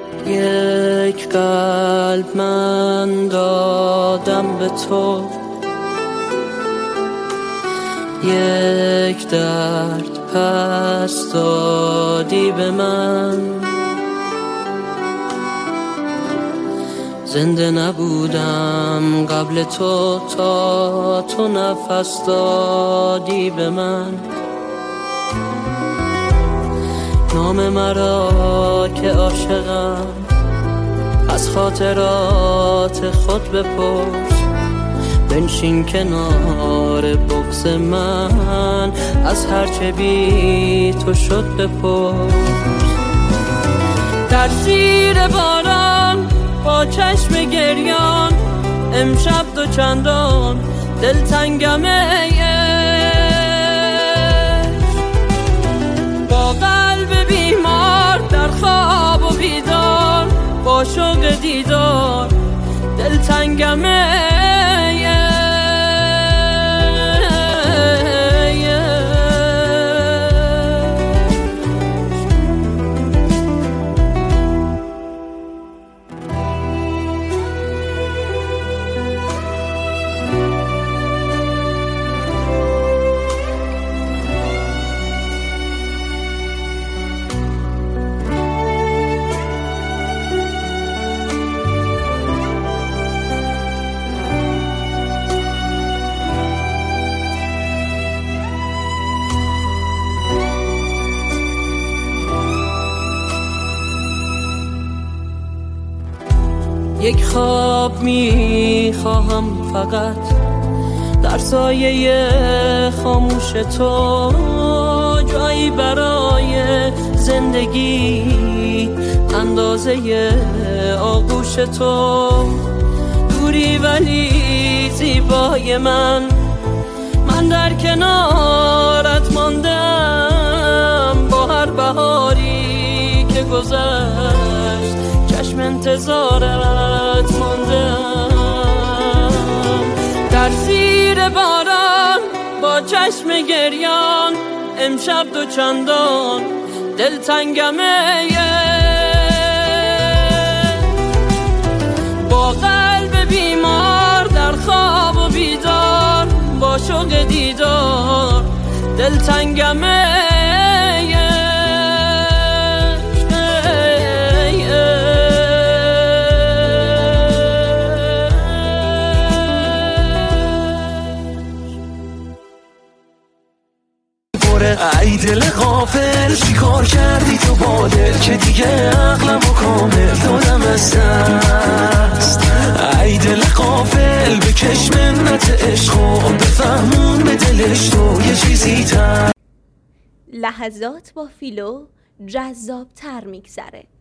یک قلب من دادم به تو، یک درد پس دادی به من. زنده نبودم قبل تو تا تو نفس دادی به من. نام مرا که عاشقم از خاطرات خود بپرس. بنشین کنار بغض من از هرچه بی تو شد بپرس. در زیر باران با چشم گریان امشب دو چندان دلتنگمه. با قلب بیمار در خواب و بیدار با شوق دیدار دلتنگمه. یک خواب میخواهم فقط در سایه خاموش تو، جایی برای زندگی اندازه آغوش تو. دوری ولی زیبای من در کنارت ماندم. با هر بهاری که گذشت چشم انتظارت ماندم. در زیر باران با چشم گریان امشب دو چندان دلتنگمه. با قلب بیمار در خواب و بیدار با شوق دیدار دلتنگمه. ای دل غافل چی کار کردی تو با دل که دیگه عقلمو کامل دادم از دست. ای دل غافل بکش منت عشقو بفهمون به دلش تو یه چیزی تر. لحظات با فیلو جذاب تر میگذره.